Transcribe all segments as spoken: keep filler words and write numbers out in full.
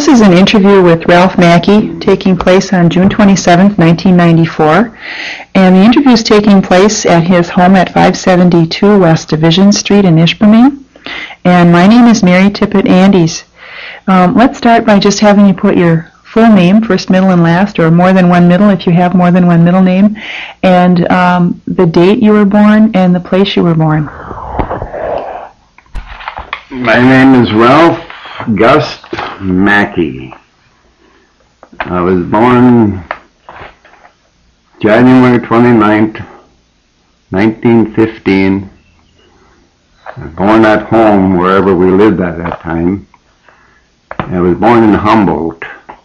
This is an interview with Ralph Mackey taking place on June twenty-seventh, nineteen ninety-four, and the interview is taking place at his home at five seventy-two West Division Street in Ishpeming. And my name is Mary Tippett Andes. Um, let's start by just having you put your full name, first, middle, and last, or more than one middle if you have more than one middle name, and um, the date you were born and the place you were born. My name is Ralph Gust Mackey. I was born January twenty-ninth, nineteen fifteen. I was born at home, wherever we lived at that time. I was born in Humboldt.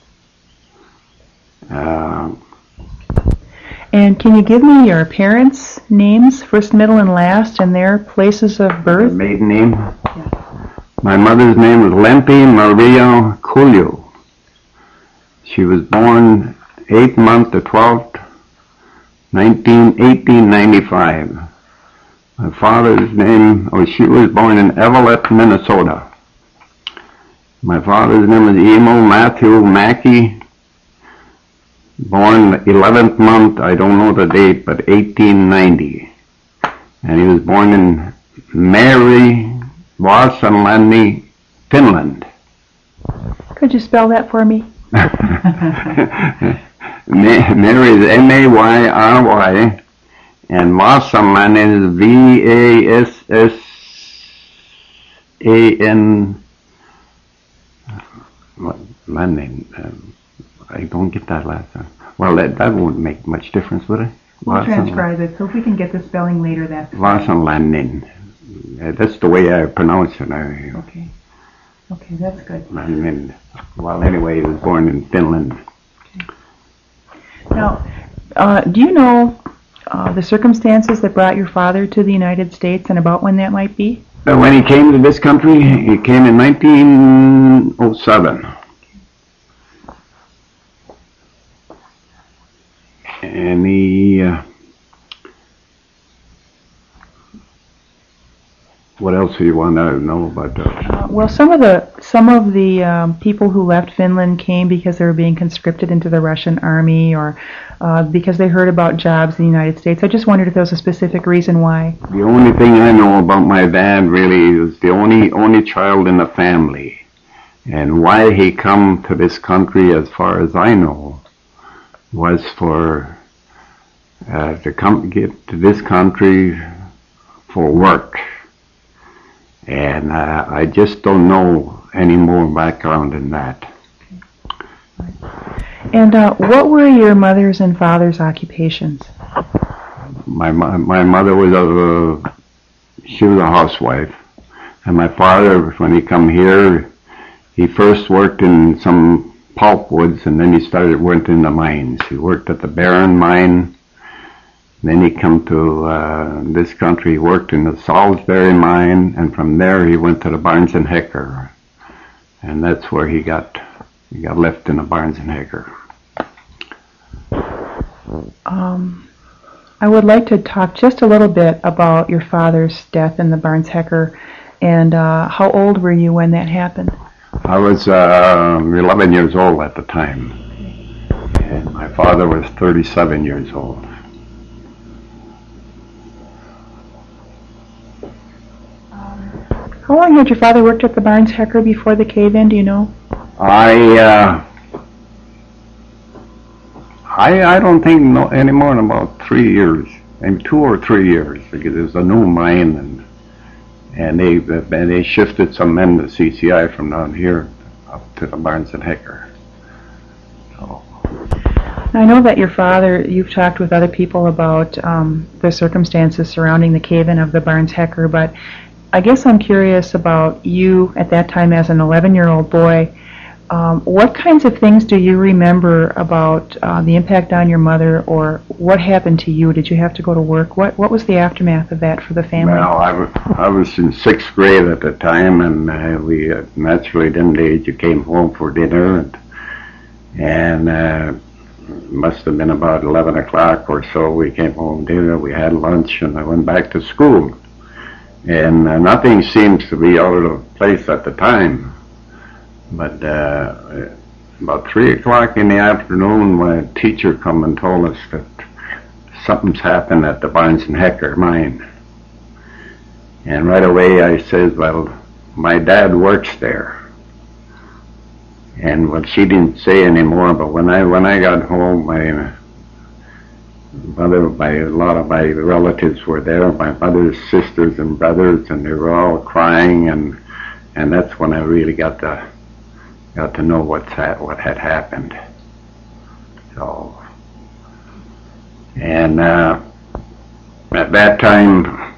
Uh, and can you give me your parents' names, first, middle, and last, and their places of birth? Maiden name? Yeah. My mother's name was Lempi Maria Culio. She was born eighth month the twelfth, eighteen ninety-five. My father's name, oh, she was born in Evelett, Minnesota. My father's name was Emil Matthew Mackey, born eleventh month, I don't know the date, but eighteen ninety. And he was born in Mary Vasanlani, Finland. Could you spell that for me? Mary is M A Y R Y, and Vasanlani is V A S S A N. What name? Um, I don't get that last time. Well, that, that won't make much difference, would it? We'll transcribe it, so if we can get the spelling later, that's Vasanlani. Uh, that's the way I pronounce it. I, okay. Okay, that's good. I mean, well, anyway, he was born in Finland. Okay. Now, uh, do you know uh, the circumstances that brought your father to the United States and about when that might be? Uh, when he came to this country, he came in nineteen oh seven. And he... Uh, What else do you want to know about that? Uh, well, some of the some of the um, people who left Finland came because they were being conscripted into the Russian army, or uh, because they heard about jobs in the United States. I just wondered if there was a specific reason why. The only thing I know about my dad really is the only only child in the family, and why he come to this country, as far as I know, was for uh, to come get to this country for work. And uh, I just don't know any more background than that. And uh, what were your mother's and father's occupations? My my mother was a she was a housewife, and my father, when he come here, he first worked in some pulpwoods, and then he started working in the mines. He worked at the Barron mine. Then he come to uh, this country, he worked in the Salisbury mine, and from there he went to the Barnes and Hecker. And that's where he got he got left in the Barnes and Hecker. Um, I would like to talk just a little bit about your father's death in the Barnes Hecker, and uh, how old were you when that happened? I was uh, eleven years old at the time, and my father was thirty-seven years old. How long had your father worked at the Barnes Hecker before the cave-in, do you know? I, uh, I, I don't think no, any more than about three years, maybe two or three years, because it was a new mine, and and they and they shifted some men to C C I from down here up to the Barnes and Hecker. So. I know that your father, you've talked with other people about um, the circumstances surrounding the cave-in of the Barnes Hecker, but I guess I'm curious about you at that time as an eleven-year-old boy. Um, what kinds of things do you remember about uh, the impact on your mother, or what happened to you? Did you have to go to work? What What was the aftermath of that for the family? Well, I was, I was in sixth grade at the time, and uh, we uh, naturally didn't age. You came home for dinner, and, and uh, must have been about eleven o'clock or so. We came home dinner, we had lunch, and I went back to school. And uh, nothing seems to be out of place at the time. But uh, about three o'clock in the afternoon, my teacher come and told us that something's happened at the Barnes and Hecker mine. And right away I said, well, my dad works there. And well, she didn't say anymore, but when I when I got home, my mother, my, a lot of my relatives were there, my mother's sisters and brothers, and they were all crying, and and that's when I really got to got to know what's ha- what had happened. So, and uh, at that time,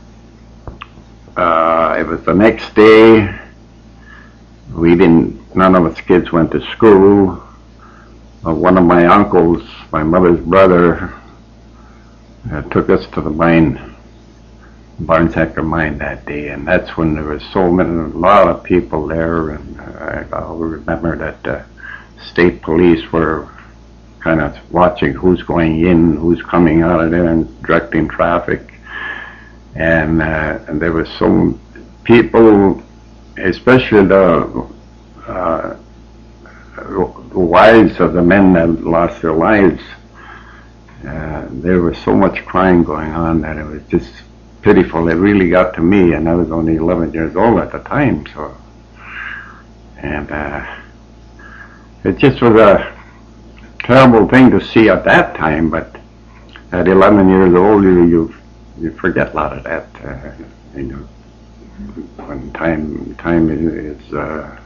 uh, it was the next day. We didn't. None of us kids went to school. Uh, one of my uncles, my mother's brother, uh, took us to the mine, Barnes Hecker mine that day, and that's when there was so many, a lot of people there, and uh, I remember that the uh, state police were kind of watching who's going in, who's coming out of there, and directing traffic, and, uh, and there was some people, especially the, uh, the wives of the men that lost their lives. Uh, there was so much crying going on that it was just pitiful. It really got to me, and I was only eleven years old at the time. So, and uh, it just was a terrible thing to see at that time. But at eleven years old, you you, you forget a lot of that. Uh, you know, when time time is, is uh,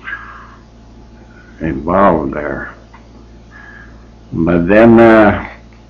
involved there. But then. Uh,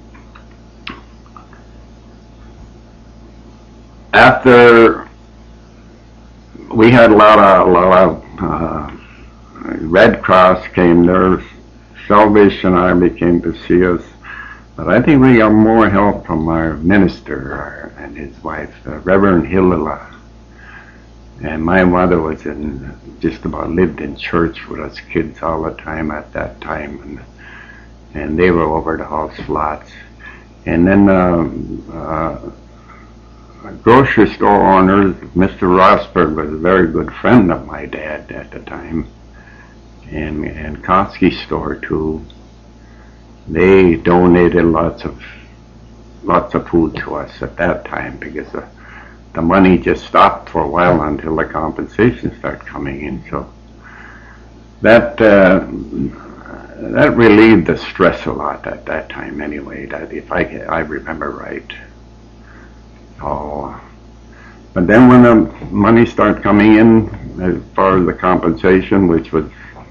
After we had a lot of, a lot of uh, Red Cross came there, Salvation Army came to see us, but I think we got more help from our minister and his wife, uh, Reverend Hillela. And my mother was in, just about lived in church with us kids all the time at that time, and and they were over the house lots. And then. Um, uh, Grocery store owner, Mister Rosberg, was a very good friend of my dad at the time, and and Koski store too. They donated lots of lots of food to us at that time because the, the money just stopped for a while until the compensation started coming in. So that uh, that relieved the stress a lot at that time. Anyway, that if I I remember right. Oh, but then when the money started coming in, as far as the compensation, which was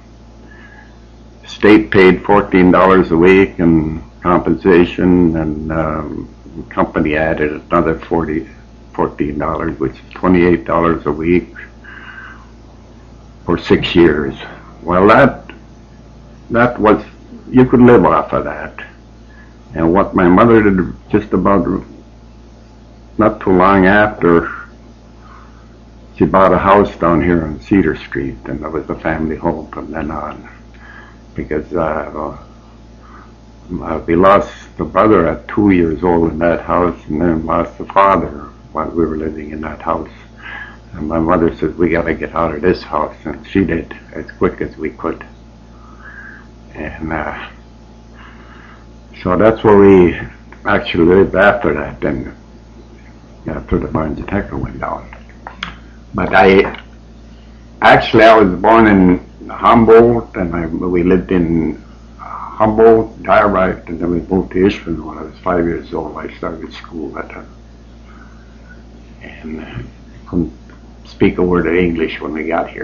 state paid fourteen dollars a week and compensation, and um, company added another forty, fourteen dollars, which is twenty-eight dollars a week for six years. Well, that that was, you could live off of that. And what my mother did just about not too long after, she bought a house down here on Cedar Street, and that was the family home from then on. Because uh, uh, we lost the brother at two years old in that house, and then lost the father while we were living in that house. And my mother said, we got to get out of this house, and she did as quick as we could. And uh, so that's where we actually lived after that, then. After the Barnes and Hecker went down. But I, actually I was born in Humboldt, and I, we lived in Humboldt, Direct, and then we moved to Ishpeming when I was five years old. I started school at that. And uh, couldn't speak a word of English when we got here.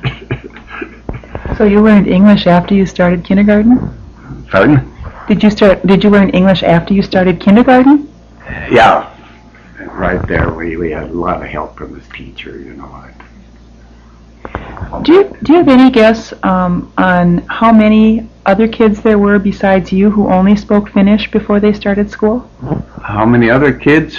So you learned English after you started kindergarten? Pardon? Did you start, did you learn English after you started kindergarten? Yeah. Right there, we, we had a lot of help from this teacher, you know. Do you, do you have any guess um, on how many other kids there were besides you who only spoke Finnish before they started school? How many other kids?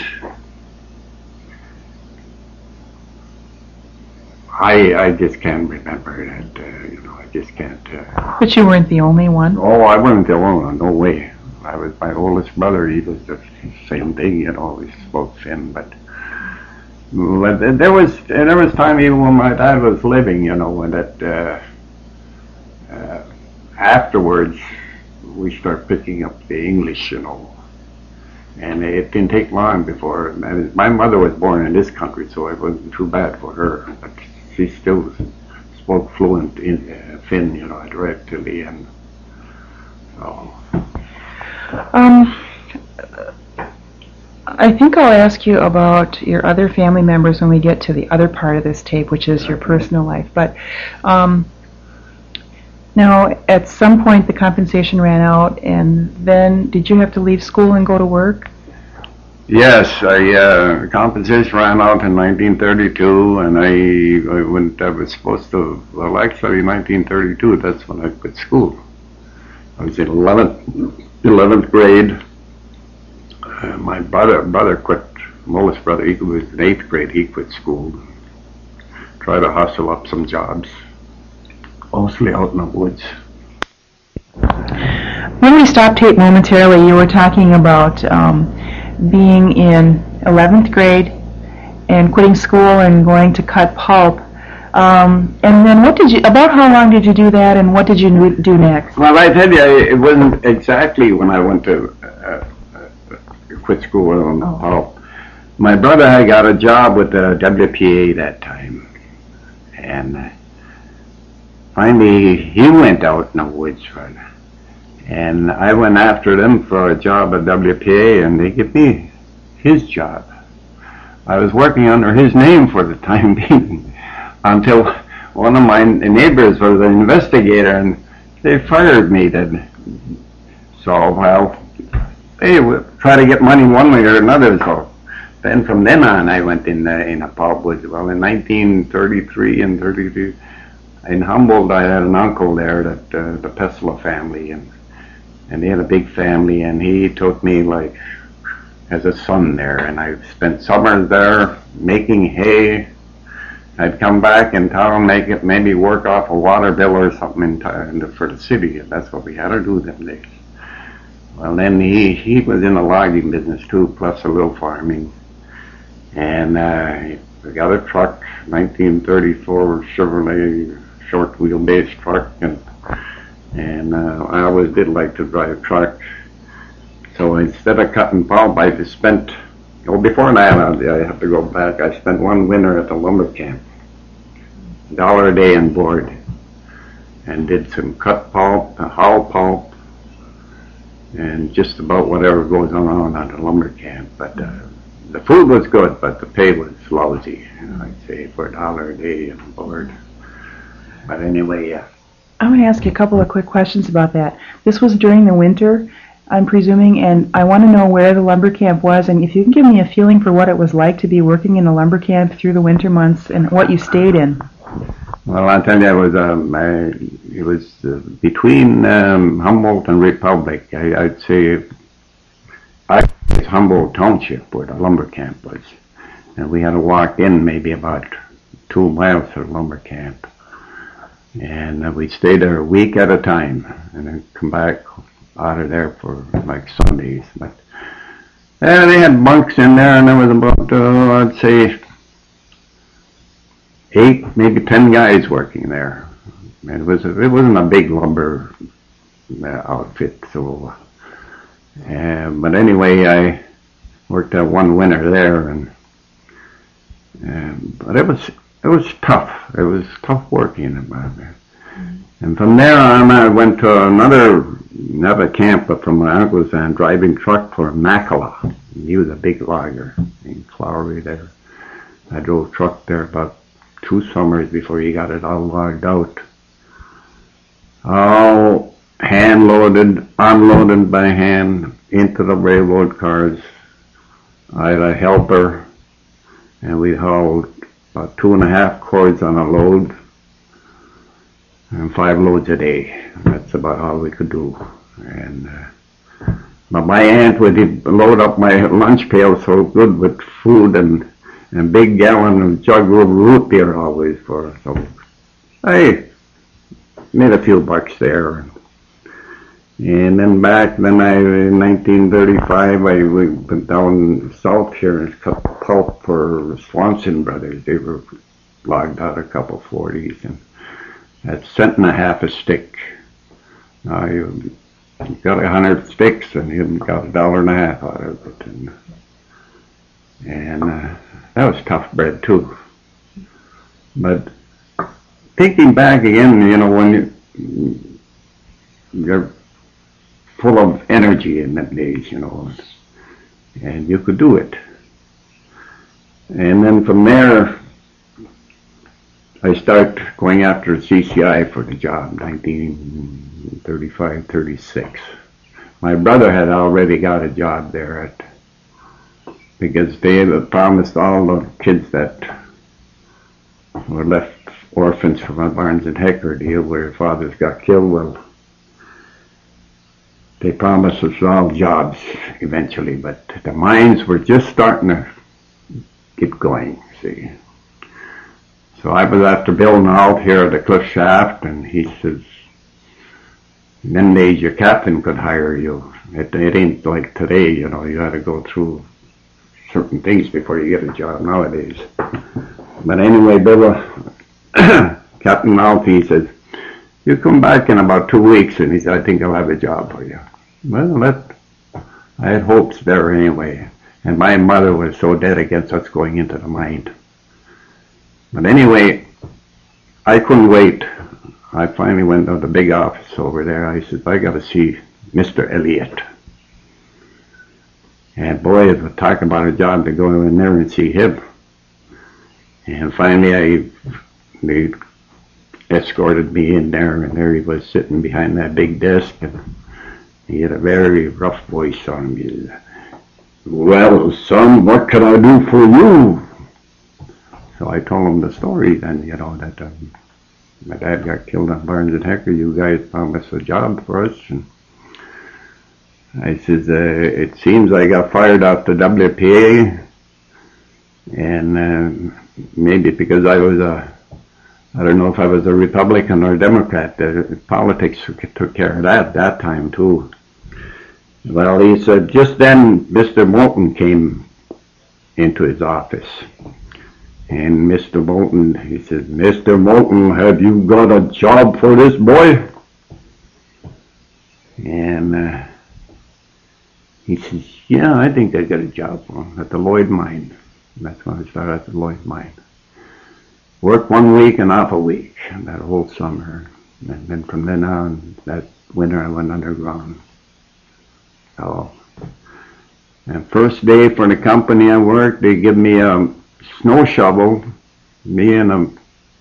I I just can't remember that, uh, you know, I just can't. Uh, but you weren't the only one? Oh, I wasn't the only one, no way. I was my oldest brother. He was the same thing, you know. We spoke Finn, but but there was there was time even when my dad was living, you know, when that uh, uh, afterwards, we start picking up the English, you know. And it didn't take long before, and my mother was born in this country, so it wasn't too bad for her. But she still spoke fluent in uh, Finn, you know, right till the end. So. Um, I think I'll ask you about your other family members when we get to the other part of this tape, which is your personal life. But um, now, at some point, the compensation ran out, and then did you have to leave school and go to work? Yes, I uh, compensation ran out in nineteen thirty-two, and I, I went. I was supposed to. Well, actually, nineteen thirty-two. That's when I quit school. I was in eleventh, eleventh grade. Uh, my brother, brother quit. My oldest brother, he was in eighth grade. He quit school. Tried to hustle up some jobs, mostly out in the woods. When we stopped tape momentarily, you were talking about um, being in eleventh grade and quitting school and going to cut pulp. Um, and then what did you, about how long did you do that, and what did you do next? Well, I tell you, it wasn't exactly when I went to uh, uh, quit school on oh. pulp. My brother had got a job with the W P A that time. And uh, finally, he went out in the woods for it. And I went after them for a job at W P A, and they gave me his job. I was working under his name for the time being, until one of my neighbors was an investigator, and they fired me then. So, well, they would try to get money one way or another, so then from then on I went in the, in a pulp woods. Well, in nineteen thirty-three and thirty-two, in Humboldt, I had an uncle there, that uh, the Pesla family, and and they had a big family, and he took me like as a son there, and I spent summers there making hay. I'd come back in town, make it, maybe work off a water bill or something in time for the city, and that's what we had to do them days. Well, then he, he was in the logging business too, plus a little farming. And uh, we got a truck, nineteen thirty-four Chevrolet short wheelbase truck, and and uh, I always did like to drive trucks. So instead of cutting pulp, I just spent, well, before that, I have to go back, I spent one winter at the lumber camp, a dollar a day on board, and did some cut pulp, haul pulp, and just about whatever goes on at the lumber camp. But uh, the food was good, but the pay was lousy, I'd say, for a dollar a day on board. But anyway, yeah. I'm going to ask you a couple of quick questions about that. This was during the winter, I'm presuming, and I want to know where the lumber camp was, and if you can give me a feeling for what it was like to be working in a lumber camp through the winter months and what you stayed in. Well, I'll tell you, it was, um, I, it was uh, between um, Humboldt and Republic. I, I'd say I was Humboldt Township where the lumber camp was, and we had to walk in maybe about two miles to the lumber camp. And uh, we stayed there a week at a time, and then come back out of there for like Sundays. But uh, they had bunks in there, and there was about, uh, I'd say, eight, maybe ten guys working there. And it was a, it wasn't a big lumber uh, outfit, so. Uh, but anyway, I worked out one winter there, and um, but it was. It was tough. It was tough working about there. Mm-hmm. And from there on, I went to another, another camp, but from my uncle's and driving truck for Makala. He was a big logger in Flowery there. I drove truck there about two summers before he got it all logged out. All hand loaded, unloaded by hand into the railroad cars. I had a helper, and we hauled about two and a half cords on a load, and five loads a day. That's about all we could do. And uh, but my aunt would load up my lunch pail so good with food and and big gallon of jug of root beer always for us. So I made a few bucks there. And then back, then I, in nineteen thirty-five, I went down south here and cut pulp for Swanson Brothers. They were logged out a couple forties, and at cent and a half a stick. Now you got a hundred sticks and you got a dollar and a half out of it. And, and uh, that was tough bread too. But thinking back again, you know, when you, you're full of energy in them days, you know, and you could do it. And then from there, I start going after C C I for the job, nineteen thirty-five, thirty-six. My brother had already got a job there at, because they had promised all the kids that were left orphans from a Barnes and Hecker deal where their fathers got killed. Well, they promised us all jobs eventually, but the mines were just starting to get going, see. So I was after building out here at the cliff shaft, and he says, in them days your captain could hire you. It, it ain't like today, you know, you got to go through certain things before you get a job nowadays. But anyway, Bill, Captain Maltby says, you come back in about two weeks, and he said, I think I'll have a job for you. Well, that, I had hopes there anyway. And my mother was so dead against us going into the mine. But anyway, I couldn't wait. I finally went to the big office over there. I said, I got to see Mister Elliott. And boy, it was talking about a job to go in there and see him. And finally, I, they escorted me in there, and there he was sitting behind that big desk, and he had a very rough voice on him. He said, well, son, what can I do for you? So I told him the story then, you know, that um, my dad got killed on Barnes and Hecker. You guys promised a job for us. And I says, uh, it seems I got fired off the W P A, and uh, maybe because I was a, I don't know if I was a Republican or a Democrat. The politics took care of that that time too. Well, he said, just then Mister Moulton came into his office. And Mister Moulton, he said, Mister Moulton, have you got a job for this boy? And uh, he says, yeah, I think I got a job for him at the Lloyd Mine. And that's when I started at the Lloyd Mine. Worked one week and off a week, that whole summer. And then from then on, that winter I went underground. So, and first day for the company I worked, they give me a snow shovel. Me and a,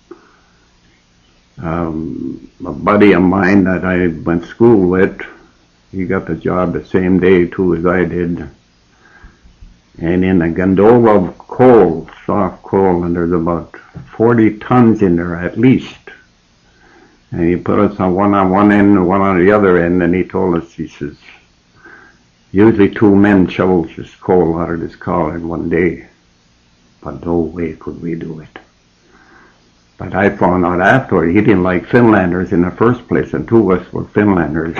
um, a buddy of mine that I went to school with, he got the job the same day too as I did. And in a gondola of coal, soft coal, and there's about forty tons in there at least. And he put us on one on one end and one on the other end, and he told us, he says, usually two men shovels this coal out of this car in one day. But no way could we do it. But I found out afterward he didn't like Finlanders in the first place, and two of us were Finlanders.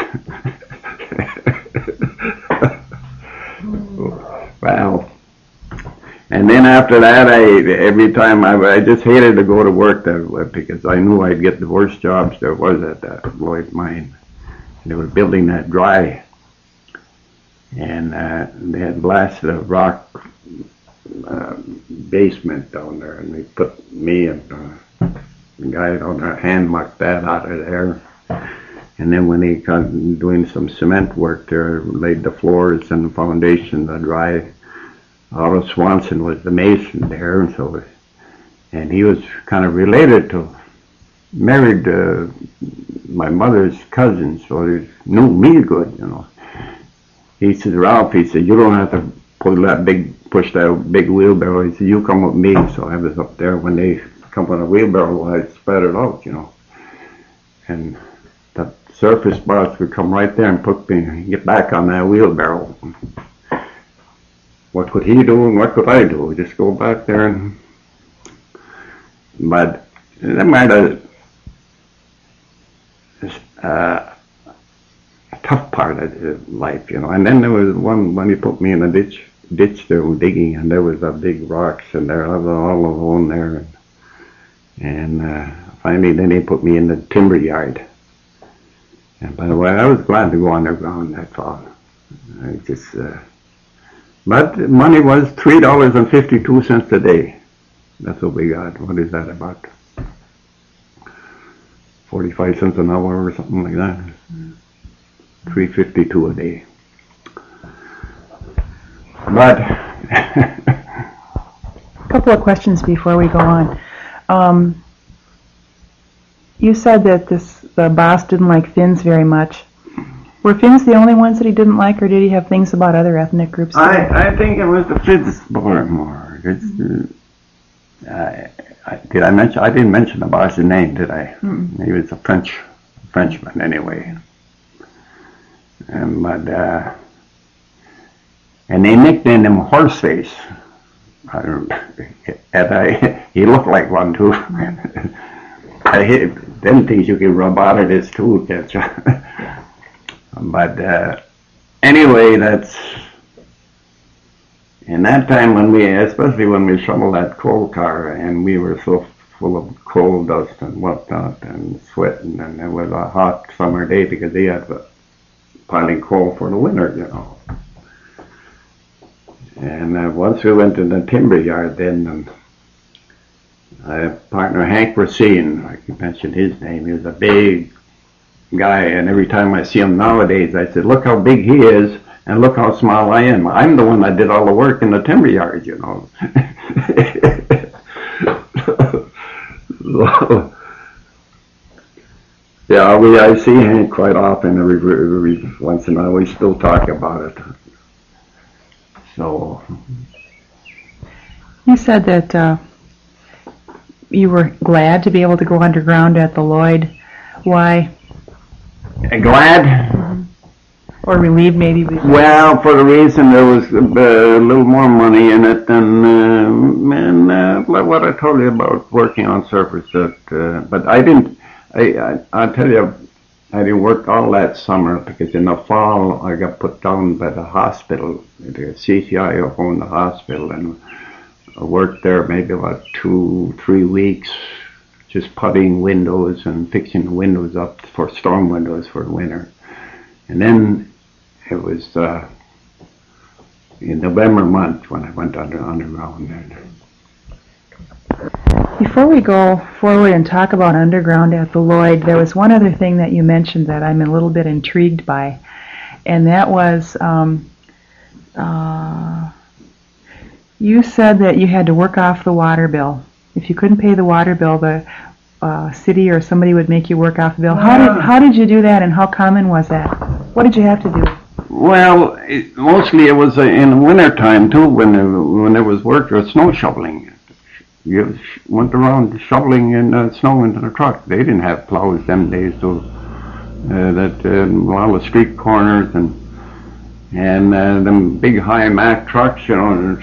Wow. And then after that, I every time I, I just hated to go to work there because I knew I'd get the worst jobs there was at that Lloyd Mine. They were building that dry. And uh, they had blasted a rock uh, basement down there, and they put me and uh, the guy down there hand mucked that out of there. And then when he got doing some cement work there, laid the floors and the foundation, the dry. Otto Swanson was the mason there, and so, and he was kind of related to, married uh, my mother's cousin, so he knew me good, you know. He said, Ralph, he said, you don't have to pull that big, push that big wheelbarrow. He said, you come with me. So I was up there. When they come on a wheelbarrow, I spread it out, you know. And the surface boss would come right there and put me, get back on that wheelbarrow. What could he do and what could I do? Just go back there and, but that might have, uh, tough part of life, you know. And then there was one when he put me in a ditch, ditch there digging, and there was a big rocks, and there I was all alone there, and, and uh, finally, then they put me in the timber yard. And by the way, I was glad to go underground that fall. I just, uh, but money was three dollars and fifty-two cents a day. That's what we got. What is that, about forty-five cents an hour or something like that? three fifty-two a day. But a couple of questions before we go on. Um, you said that this the boss didn't like Finns very much. Were Finns the only ones that he didn't like, or did he have things about other ethnic groups too? I, I think it was the Finns more. more. It's, uh, I, I, did I mention? I didn't mention the boss's name, did I? Mm-mm. He was a French Frenchman anyway. Um, but uh, and they nicknamed him Horseface. I don't, and I, he looked like one too. I hit them things you can rub out of his tooth. That's but uh, anyway, that's in that time when we, especially when we shoveled that coal car, and we were so full of coal dust and whatnot and sweating, and it was a hot summer day because they had piling coal for the winter, you know. And uh, once we went to the timber yard then, and uh, partner Hank Racine, I can mention his name, he was a big guy, and every time I see him nowadays, I said, look how big he is, and look how small I am. I'm the one that did all the work in the timber yard, you know. So, yeah, we, I see Hank quite often, every, every once in a while, we still talk about it. So, you said that uh, you were glad to be able to go underground at the Lloyd. Why? Glad? Mm-hmm. Or relieved, maybe? Well, for the reason there was a, a little more money in it than uh, and, uh, what I told you about working on surface. That, uh, but I didn't, I, I, I'll tell you, I didn't work all that summer because in the fall I got put down by the hospital. The C C I owned the hospital, and I worked there maybe about two, three weeks, just putting windows and fixing the windows up for storm windows for the winter. And then it was uh, in November month when I went under underground there. Before we go forward and talk about underground at the Lloyd, there was one other thing that you mentioned that I'm a little bit intrigued by, and that was um, uh, you said that you had to work off the water bill. If you couldn't pay the water bill, the uh, city or somebody would make you work off the bill. How did how did you do that, and how common was that? What did you have to do? Well, it, mostly it was uh, in the winter time too, when there, when there was work or snow shoveling. You went around shoveling in uh, snow into the truck. They didn't have plows them days, so uh, that uh, all the street corners and and uh, them big high Mack trucks, you know.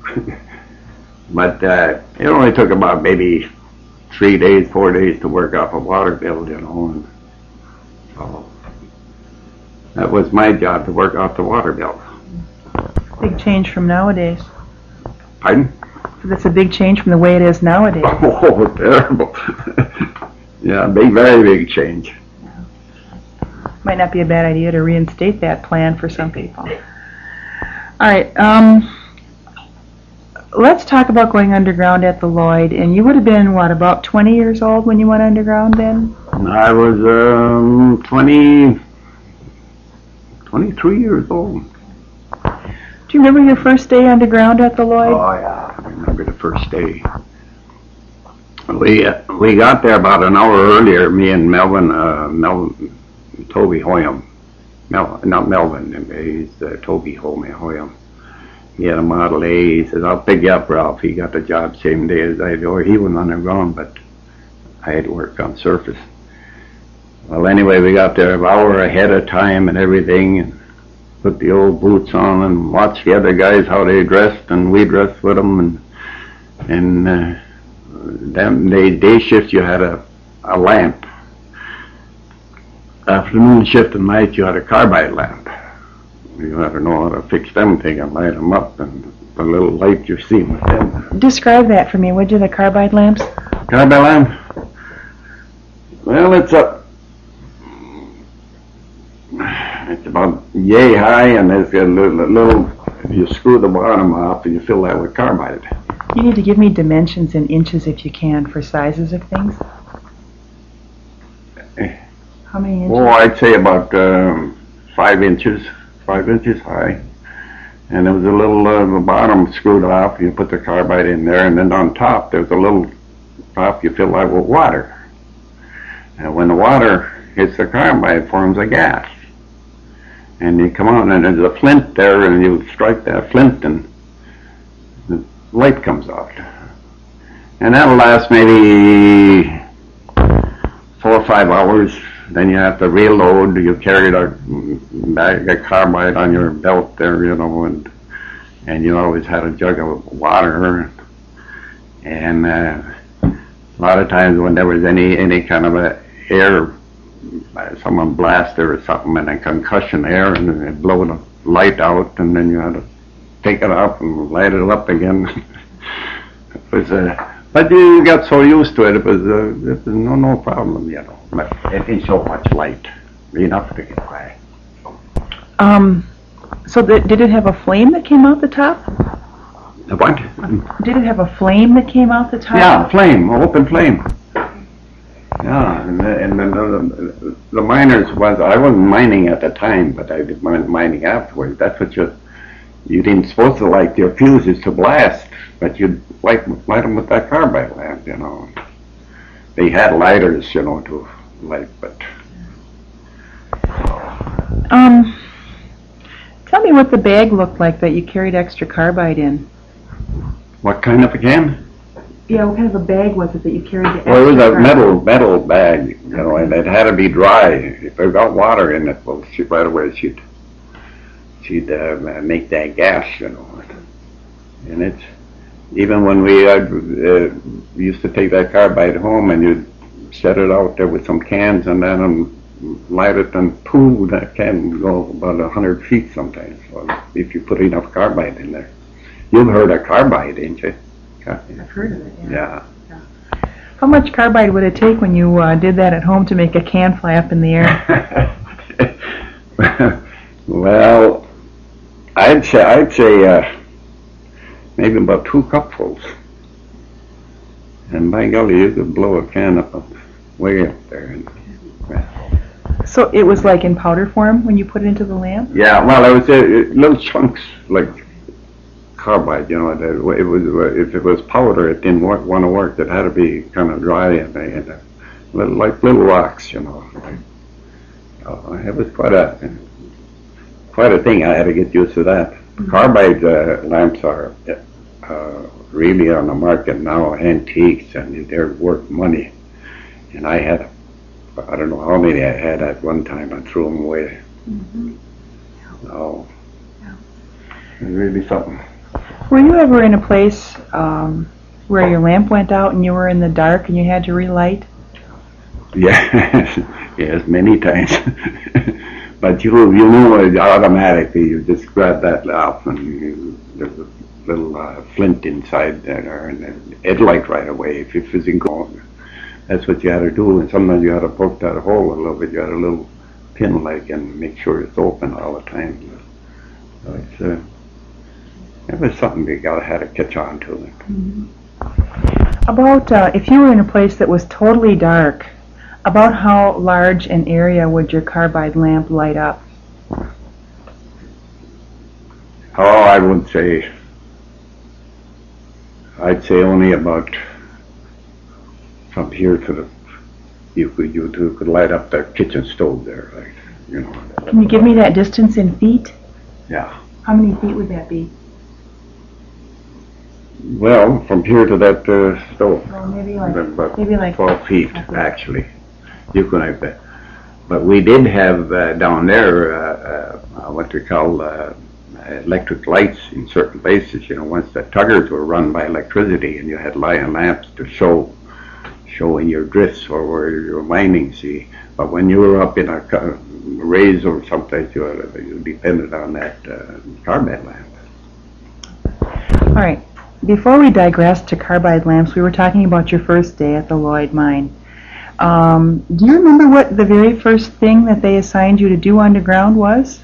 But uh, it only took about maybe three days, four days to work off a water bill, you know. And so that was my job, to work off the water bill. Big change from nowadays. Pardon? So that's a big change from the way it is nowadays. Oh, terrible. Yeah, big, very big change. Might not be a bad idea to reinstate that plan for some people. All right, um, let's talk about going underground at the Lloyd. And you would have been, what, about twenty years old when you went underground then? I was um, twenty, twenty-three years old. Do you remember your first day underground at the Lloyd? Oh, yeah, I remember the first day. We uh, we got there about an hour earlier, me and Melvin, uh, Mel, Toby Hoyam. Mel, not Melvin, he's uh, Toby Hoyam. He had a Model A. He says, I'll pick you up, Ralph. He got the job same day as I did. Or he went underground, but I had to work on surface. Well, anyway, we got there an hour ahead of time and everything, and put the old boots on and watched the other guys how they dressed, and we dressed with them. And and uh, them day, day shift you had a, a lamp. Afternoon shift and night you had a carbide lamp. You had to know how to fix them things and light them up, and the little light you see with them. Describe that for me. What are the carbide lamps? Carbide lamp? Well, it's up. It's about yay high, and there's a little, little. You screw the bottom off, and you fill that with carbide. You need to give me dimensions in inches if you can for sizes of things. How many inches? Oh, I'd say about um, five inches, five inches high. And there was a little, uh, the bottom screwed off, you put the carbide in there, and then on top there's a little top you fill that with water. And when the water hits the carbide, it forms a gas. And you come on, and there's a flint there, and you strike that flint, and the light comes out. And that'll last maybe four or five hours. Then you have to reload. You carry the bag of carbide on your belt there, you know, and and you always had a jug of water. And uh, a lot of times when there was any any kind of a air, someone blasted or something, and a concussion air, and it blew the light out, and then you had to take it off and light it up again. It was a uh, But you got so used to it, it was, uh, it was no, no problem, you know. But it didn't show much light, enough to get by. Um, so th did it have a flame that came out the top? The what? Did it have a flame that came out the top? Yeah, flame, open flame. Yeah, and, the, and then the, the miners was, I wasn't mining at the time, but I did mining afterwards. That's what you, you didn't supposed to light your fuses to blast, but you'd light, light them with that carbide lamp, you know. They had lighters, you know, to light, but... Um, tell me what the bag looked like that you carried extra carbide in. What kind of a can? Yeah, what kind of a bag was it that you carried the extra Well, it was a carbide? metal, metal bag, you know, and it had to be dry. If it got water in it, well, she, right away she'd, she'd uh, make that gas, you know. And it's, even when we uh, uh, used to take that carbide home and you'd set it out there with some cans and then um, light it, and pooh, that can go about a hundred feet sometimes, so if you put enough carbide in there. You've heard of carbide, ain't you? I've heard of it, yeah. Yeah. How much carbide would it take when you uh, did that at home to make a can fly up in the air? Well, I'd say, I'd say uh, maybe about two cupfuls. And by golly, you could blow a can up, up way up there. And, yeah. So it was like in powder form when you put it into the lamp? Yeah, well, it was uh, little chunks, like carbide, you know. It was, if it was powder, it didn't want, want to work. It had to be kind of dry and, and uh, little, like little rocks, you know. Uh, it was quite a quite a thing. I had to get used to that. Mm-hmm. Carbide uh, lamps are uh, really on the market now, antiques, and they're worth money. And I had, I don't know how many I had at one time. I threw them away. Mm-hmm. Oh, yeah. It was really something. Were you ever in a place um, where your lamp went out and you were in the dark and you had to relight? Yes, yes, many times. But you you know automatically, you just grab that lamp and you, there's a little uh, flint inside there, and it'd light right away if it wasn't going. That's what you had to do, and sometimes you had to poke that hole a little bit. You had a little pin like and make sure it's open all the time. So it's, uh, it was something we got had to catch on to. Mm-hmm. About uh, if you were in a place that was totally dark, about how large an area would your carbide lamp light up? Oh, I would say, I'd say only about from here to the, you could you could light up the kitchen stove there, like, you know. Can you give me that distance in feet? Yeah. How many feet would that be? Well, from here to that uh, stove, well, maybe like about maybe like twelve feet actually. You could have that. But we did have uh, down there uh, uh, what we call uh, electric lights in certain places. You know, once the tuggers were run by electricity, and you had light lamps to show showing your drifts or where you're mining. See, but when you were up in a raise or someplace, you, uh, you depended on that uh, carbide lamp. All right. Before we digress to carbide lamps, we were talking about your first day at the Lloyd mine. Um, do you remember what the very first thing that they assigned you to do underground was?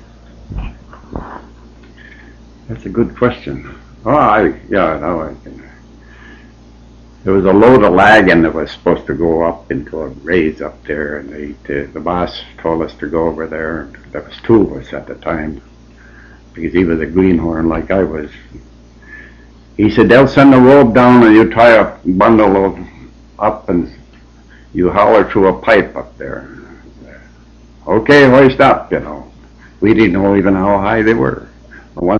That's a good question. Oh, I, yeah, no, I can. There was a load of lagging that was supposed to go up into a raise up there, and they, the, the boss told us to go over there. There was two of us at the time, because he was a greenhorn like I was. He said, they'll send a rope down and you tie a bundle of up and you holler through a pipe up there. Okay, hoist up, you know. We didn't know even how high they were. One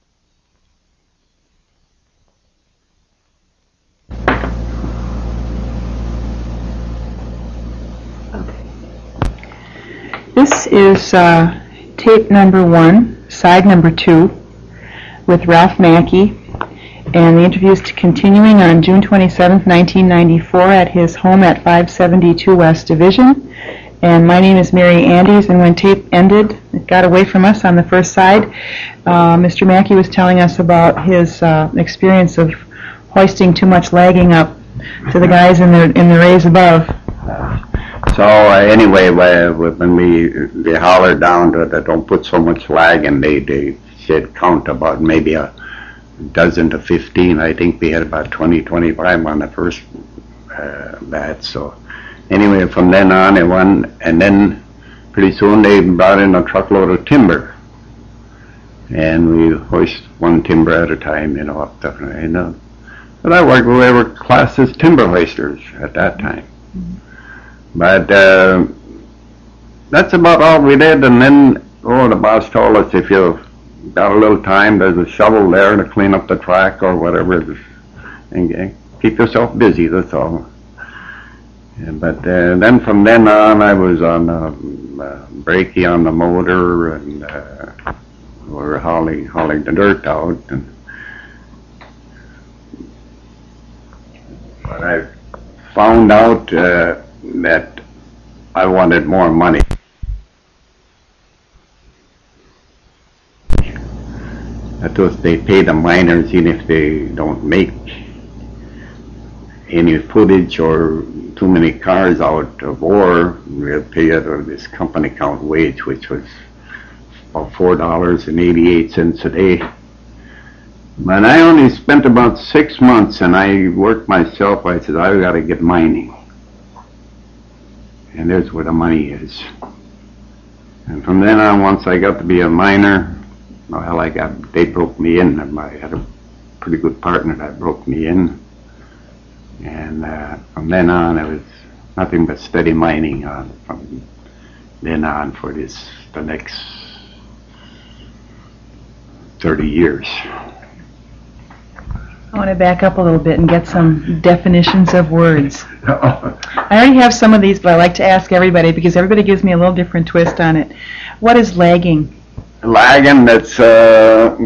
This is uh, tape number one, side number two, with Ralph Mackey, and the interview is continuing on June twenty-seventh, nineteen ninety-four, at his home at five seventy-two West Division. And my name is Mary Andes, and when tape ended, it got away from us on the first side. Uh, Mister Mackey was telling us about his uh, experience of hoisting too much lagging up to the guys in the in the rays above. So uh, anyway, when we they hollered down to that, don't put so much lag, and they they said count about maybe a dozen to fifteen. I think we had about twenty, twenty-five on the first uh, batch. So anyway, from then on it went, and then pretty soon they brought in a truckload of timber, and we hoist one timber at a time, you know, up there. You know, but I worked. We were classed as timber hoisters at that time. Mm-hmm. But uh, that's about all we did, and then, oh, the boss told us if you got a little time, there's a shovel there to clean up the track or whatever, and keep yourself busy, that's all. Yeah, but uh, then from then on, I was on a, a brakie on the motor, and uh, we were hauling, hauling the dirt out. And, but I found out uh, that I wanted more money. That was, they pay the miners even if they don't make any footage or too many cars out of ore. They'll pay out of this company count wage, which was about four dollars and eighty-eight cents a day. But I only spent about six months, and I worked myself. I said, I've got to get mining. And there's where the money is. And from then on, once I got to be a miner, well, I got, they broke me in. I had a pretty good partner that broke me in. And uh, from then on, it was nothing but steady mining on from then on for this, the next thirty years. I want to back up a little bit and get some definitions of words. I already have some of these, but I like to ask everybody because everybody gives me a little different twist on it. What is lagging? Lagging, that's, uh,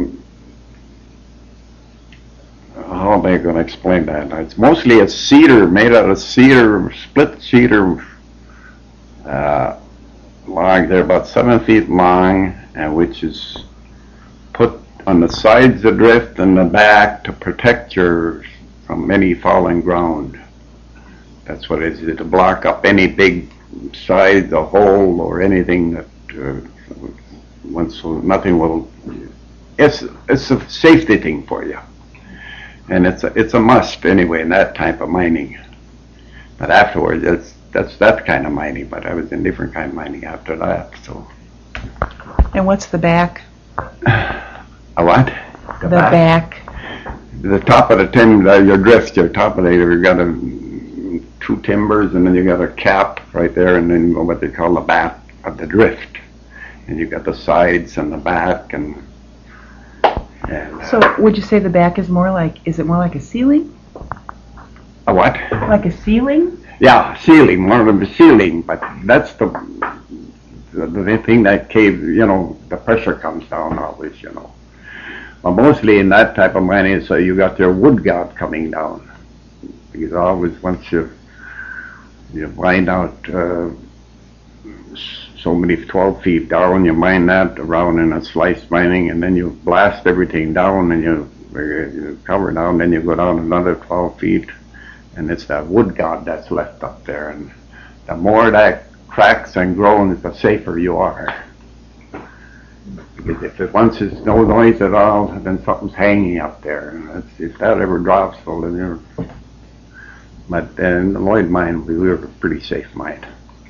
how am I going to explain that? It's mostly a cedar, made out of cedar, split cedar uh, log. They're about seven feet long, and which is put on the sides of the drift and the back to protect you from any falling ground. That's what it is, to block up any big side, the hole, or anything that uh, once nothing will. It's it's a safety thing for you, and it's a, it's a must anyway in that type of mining. But afterwards, it's that's that kind of mining. But I was in different kind of mining after that. So. And what's the back? A what? The, the back. back. The top of the timber, uh, your drift, your top of it, you've got a, two timbers, and then you got a cap right there, and then what they call the back of the drift. And you got the sides and the back, and. and uh, so, would you say the back is more like? Is it more like a ceiling? A what? Like a ceiling? Yeah, ceiling, more of a ceiling, but that's the. The, the thing that cave, you know, the pressure comes down always, you know. Well, mostly in that type of mining, so you got your wood god coming down. Because always once you you find out uh, so many twelve feet down, you mine that around in a slice mining, and then you blast everything down, and you, you cover down, then you go down another twelve feet, and it's that wood god that's left up there, and the more that cracks and groans, the safer you are. Because if it once it's no noise at all, then something's hanging up there. And that's, if that ever drops, well, then you're. But in the Lloyd mine, we were a pretty safe mine.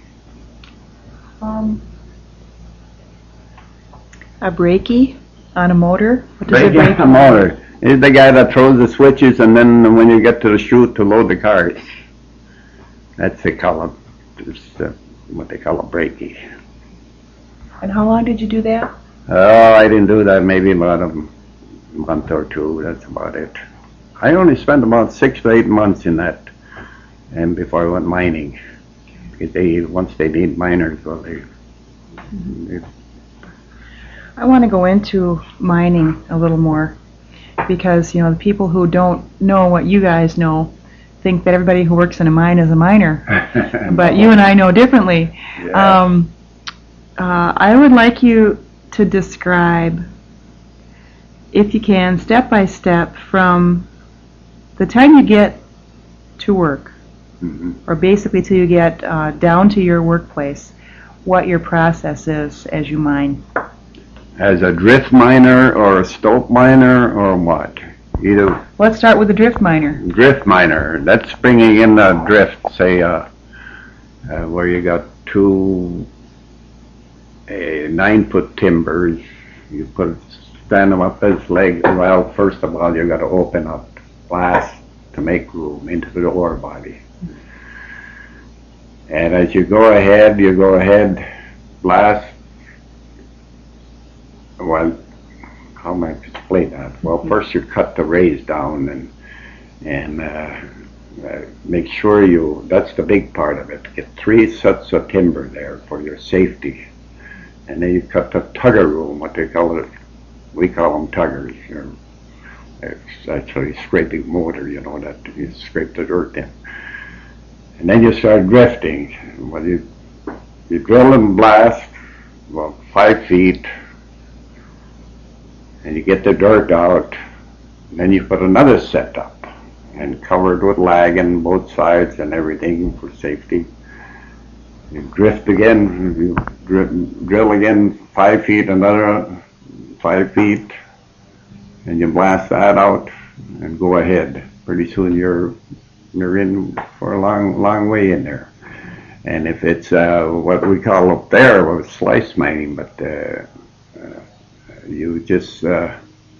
Um, a brakie on a motor? What does a Brakie brakie on a motor. He's the guy that throws the switches, and then when you get to the chute to load the cars. That's they call it, it's, uh, what they call a brakie. And how long did you do that? Oh, I didn't do that maybe about a month or two. That's about it. I only spent about six to eight months in that, and before I went mining, because they once they need miners, well, they. Mm-hmm. they I want to go into mining a little more, because you know the people who don't know what you guys know think that everybody who works in a mine is a miner, but you and I know differently. Yeah. Um, uh, I would like you to describe, if you can, step by step from the time you get to work, mm-hmm. or basically till you get uh, down to your workplace, what your process is as you mine. As a drift miner or a stope miner or what? Either. Let's start with the drift miner. Drift miner. That's bringing in the drift, say, uh, uh, where you got two uh, nine-foot timbers. You put stand them up as legs. Well, first of all, you got to open up, blast to make room into the ore body. And as you go ahead, you go ahead, blast. Well, how am I to explain that? Well, first you cut the raise down and and uh, uh, make sure you, that's the big part of it, get three sets of timber there for your safety. And then you cut the tugger room, what they call it, we call them tuggers. You're, it's actually a scraping motor, you know, that you scrape the dirt in. And then you start drifting. Well, you, you drill and blast, well, five feet, and you get the dirt out, and then you put another set up and cover it with lagging both sides and everything for safety. You drift again, you dr- drill again five feet, another five feet, and you blast that out and go ahead. Pretty soon you're you're in for a long long way in there. And if it's uh, what we call up there, well, it's slice mining, but uh, uh, you just, uh,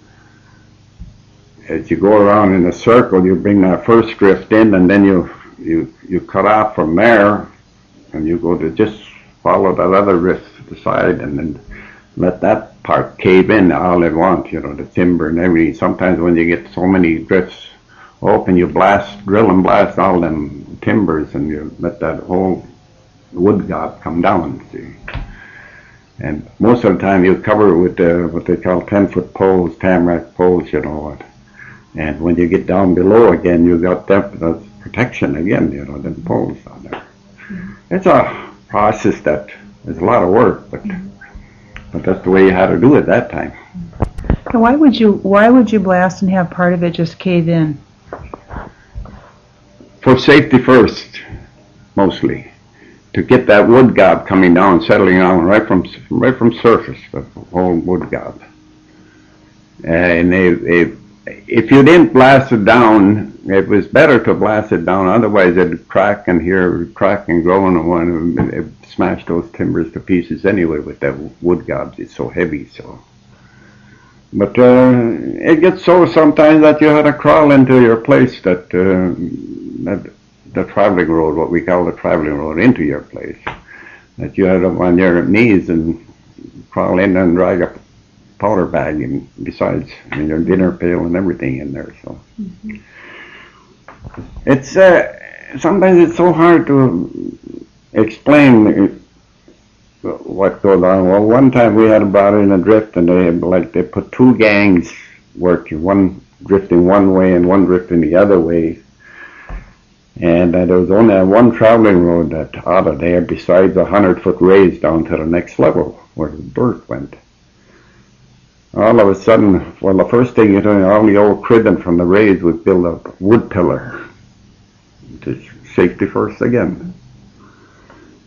as you go around in a circle, you bring that first drift in, and then you, you, you cut off from there, and you go to just follow that other drift to the side, and then let that part cave in all at once, you know, the timber and everything. Sometimes when you get so many drifts open, you blast, drill and blast all them timbers, and you let that whole wood gob come down, see. And most of the time you cover it with uh, what they call ten-foot poles, tamarack poles, you know. And when you get down below again, you got that uh, protection again, you know, them poles on there. Mm-hmm. It's a process that is a lot of work, but mm-hmm. but that's the way you had to do it that time. And why would you why would you blast and have part of it just cave in? For safety first, mostly. To get that wood gob coming down, settling down right from right from surface, the whole wood gob. And if, if, if you didn't blast it down, it was better to blast it down. Otherwise, it'd crack and here, crack and grow, and one it smash those timbers to pieces anyway. With that wood gobs, it's so heavy. So, but uh, it gets so sometimes that you had to crawl into your place that uh, that. the traveling road, what we call the traveling road, into your place, that you had up on your knees and crawl in and drag a powder bag, and besides, and your dinner pail and everything in there. So mm-hmm. it's uh, sometimes it's so hard to explain what goes on. Well, one time we had about in a drift, and they had, like they put two gangs working, one drifting one way and one drifting the other way. And uh, there was only one traveling road that out of there, besides a hundred-foot raise down to the next level where the dirt went. All of a sudden, well, the first thing you do, all the old cribbing from the raise would build a wood pillar. Just safety first again.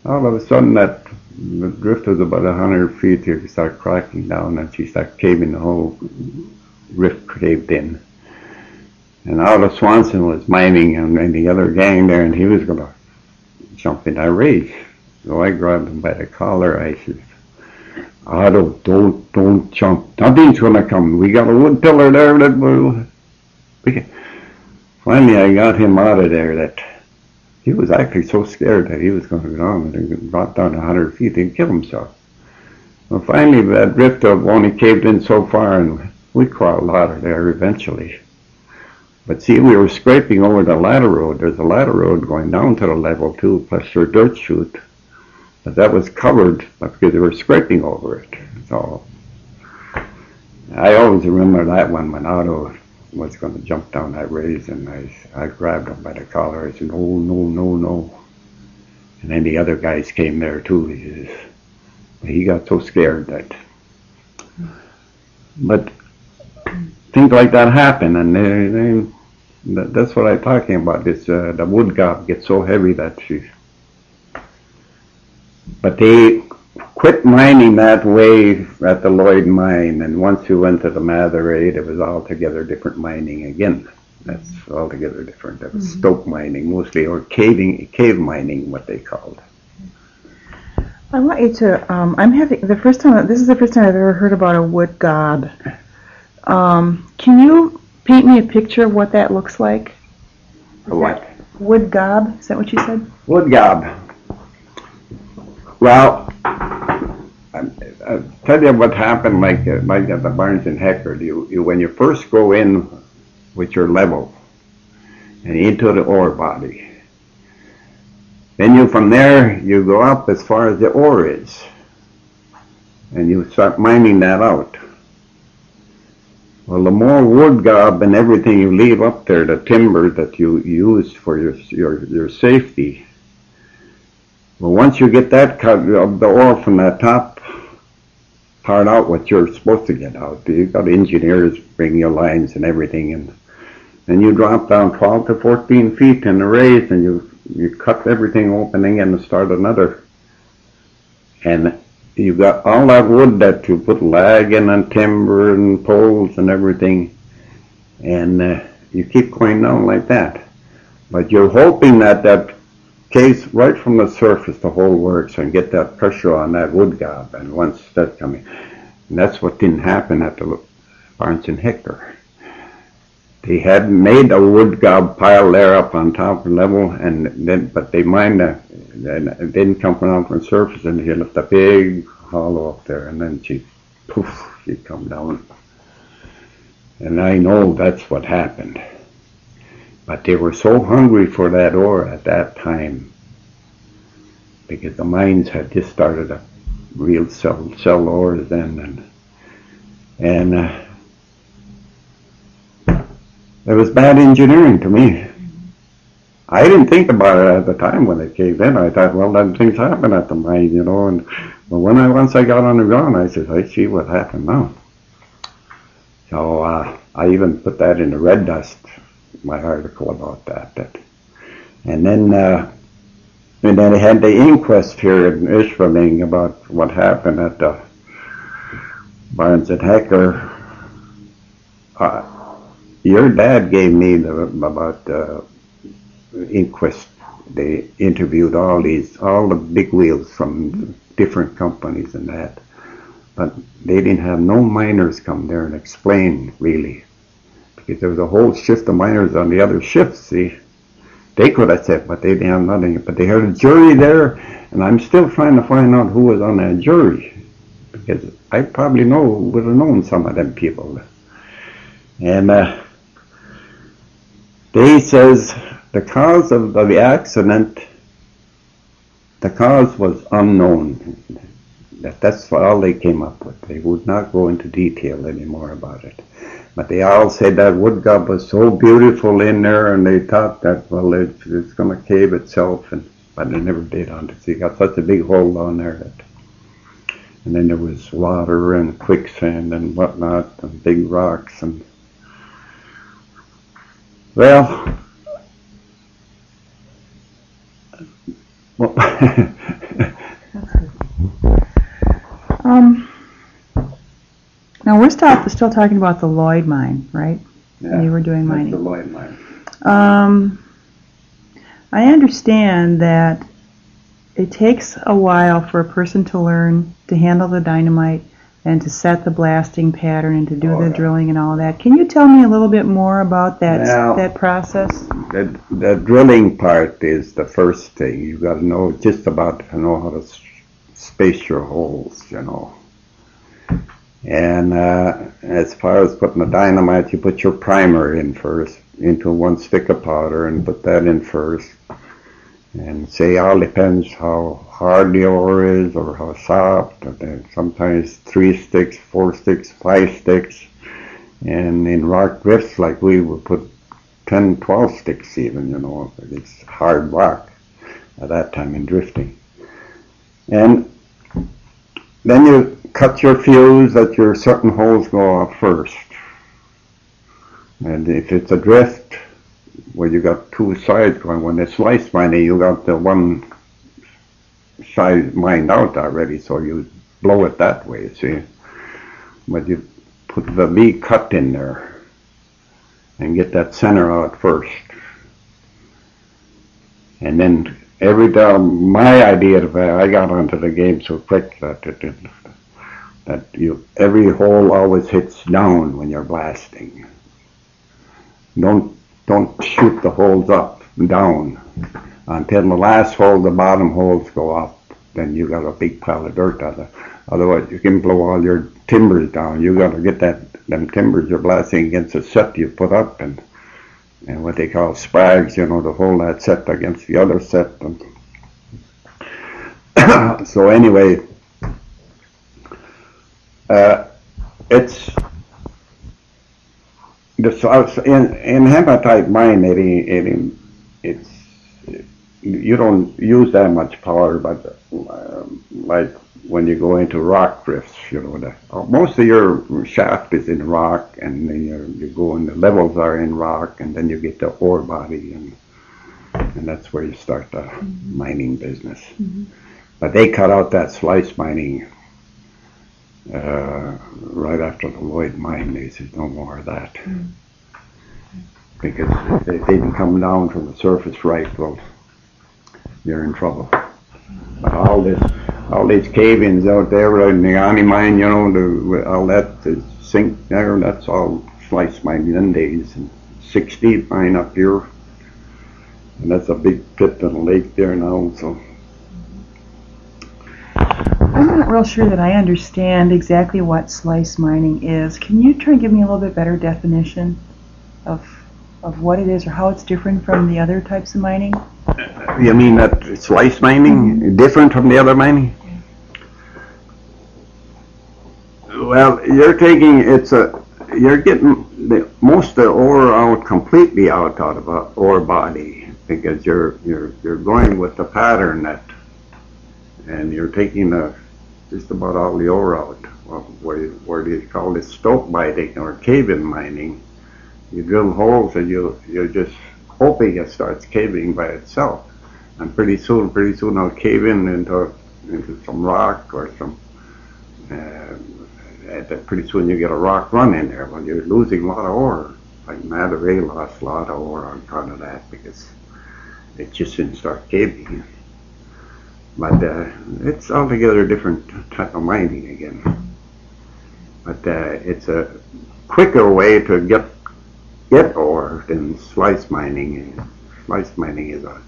All of a sudden, that the drift was about a hundred feet. It started cracking down, and she started caving. The whole rift caved in. And Otto Swanson was mining, and, and the other gang there, and he was going to jump in that race. So I grabbed him by the collar. I said, Otto, don't, don't jump. Nothing's going to come. We got a wood pillar there that will... Finally, I got him out of there. That he was actually so scared that he was going to go down and drop down a hundred feet and kill himself. Well, finally, that drift only caved in so far, and we crawled out of there eventually. But see, we were scraping over the ladder road. There's a ladder road going down to the level too, plus their dirt chute. But that was covered because they were scraping over it. So I always remember that one when Otto was going to jump down that raise, and I, I grabbed him by the collar. I said, no, no, no, no. And then the other guys came there too. He, says, he got so scared that... But things like that happen, and they, they, that's what I'm talking about. This uh, the wood gob gets so heavy that she... But they quit mining that way at the Lloyd mine, and once you went to the Matherade, it was altogether different mining again. That's altogether different. That was mm-hmm. stope mining mostly, or caving, cave mining, what they called. I want you to. Um, I'm having the first time. This is the first time I've ever heard about a wood gob. Um, can you paint me a picture of what that looks like? A what? Wood gob. Is that what you said? Wood gob. Well, I'll tell you what happened like, uh, like at the Barnes and Hecker. You, you, when you first go in with your level and into the ore body, then you from there, you go up as far as the ore is, and you start mining that out. Well, the more wood gob and everything you leave up there, the timber that you use for your, your, your safety, well, once you get that cut, the ore from that top part out, what you're supposed to get out, you've got engineers bring your lines and everything, and then you drop down twelve to fourteen feet in the raise, and you you cut everything open again and start another. And you got all that wood that you put lag in and timber and poles and everything, and uh, you keep going down like that. But you're hoping that that case right from the surface, the whole works, and get that pressure on that wood gob, and once that's coming. And that's what didn't happen at the Barnes and Hecker. They had made a wood gob pile there up on top of the level, and then, but they mined that, and it didn't come down from the surface, and he left a big hollow up there, and then she, poof, she'd come down. And I know that's what happened. But they were so hungry for that ore at that time, because the mines had just started to real sell, sell ores then, and, and uh, it was bad engineering to me. I didn't think about it at the time when it caved in. I thought, well, then things happen at the mine, you know. And but when I once I got on the ground, I said, I see what happened now. So uh, I even put that in the Red Dust, my article about that. that. And then uh, and then they had the inquest here in Ishpeming about what happened at the Barnes and Hecker. Uh, your dad gave me the about the inquest. They interviewed all these, all the big wheels from different companies and that, but they didn't have no miners come there and explain really, because there was a whole shift of miners on the other shifts. See, they could have said, but they didn't have nothing. But they had a jury there, and I'm still trying to find out who was on that jury, because I probably know would have known some of them people. And uh, they says the cause of, of the accident, the cause was unknown. That that's all they came up with. They would not go into detail anymore about it. But they all said that wood gob was so beautiful in there, and they thought that, well, it, it's going to cave itself, and but it never did. On it. So you got such a big hole down there. That, and then there was water and quicksand and whatnot, and big rocks. And well, well Um, now we're still, still talking about the Lloyd mine, right? Yeah, you were doing that's mining. the Lloyd mine. Um, I understand that it takes a while for a person to learn to handle the dynamite and to set the blasting pattern and to do Oh, the yeah. drilling and all that. Can you tell me a little bit more about that Well, that process? The, the drilling part is the first thing. You've got to know just about to know how to s- space your holes, you know. And uh, as far as putting the dynamite, you put your primer in first into one stick of powder and put that in first. And say all depends how hard the ore is or how soft. And then sometimes three sticks, four sticks, five sticks. And in rock drifts like we would put ten, twelve sticks even, you know. It's hard rock at that time in drifting. And then you cut your fuse that your certain holes go off first. And if it's a drift, where you got two sides going, when it's slice mining, you got the one side mined out already, so you blow it that way, see. But you put the V cut in there and get that center out first. And then every time, my idea of that, I got onto the game so quick that it, it, that you every hole always hits down when you're blasting. Don't don't shoot the holes up and down until the last hole, the bottom holes go up. Then you got a big pile of dirt on it. Otherwise, you can blow all your timbers down. You got to get that them timbers you're blasting against the set you put up and and what they call sprags, you know, to hold that set against the other set. And so anyway, uh, it's the south in in hematite mine. It, it it's you don't use that much power, but uh, like when you go into rock drifts, you know, the, most of your shaft is in rock, and then you you go in the levels are in rock, and then you get the ore body, and and that's where you start the mm-hmm. mining business. Mm-hmm. But they cut out that slice mining uh, right after the Lloyd mine. They said no more of that mm-hmm. because if they didn't come down from the surface right, well, you're in trouble. But all this. All these cave-ins out there in the Ani mine, you know, the, all that the sink there, that's all slice mine in days. And six deep mine up here, and that's a big pit and a lake there now. So I'm not real sure that I understand exactly what slice mining is. Can you try and give me a little bit better definition of of what it is or how it's different from the other types of mining? You mean that slice mining mm-hmm. different from the other mining? Yeah. Well, you're taking it's a you're getting the most of the ore out completely out out of a ore body because you're you're you're going with the pattern that, and you're taking the just about all the ore out. Well, where you, where do you call this stope mining or cave-in mining? You drill holes and you you're just hoping it starts caving by itself, and pretty soon, pretty soon, it'll cave in into into some rock or some. Uh, and pretty soon you get a rock run in there. Well, you're losing a lot of ore. Like Madeira lost a lot of ore on account of that because it just didn't start caving. But uh, it's altogether a different type of mining again. But uh, it's a quicker way to get get ore than slice mining. Slice mining is a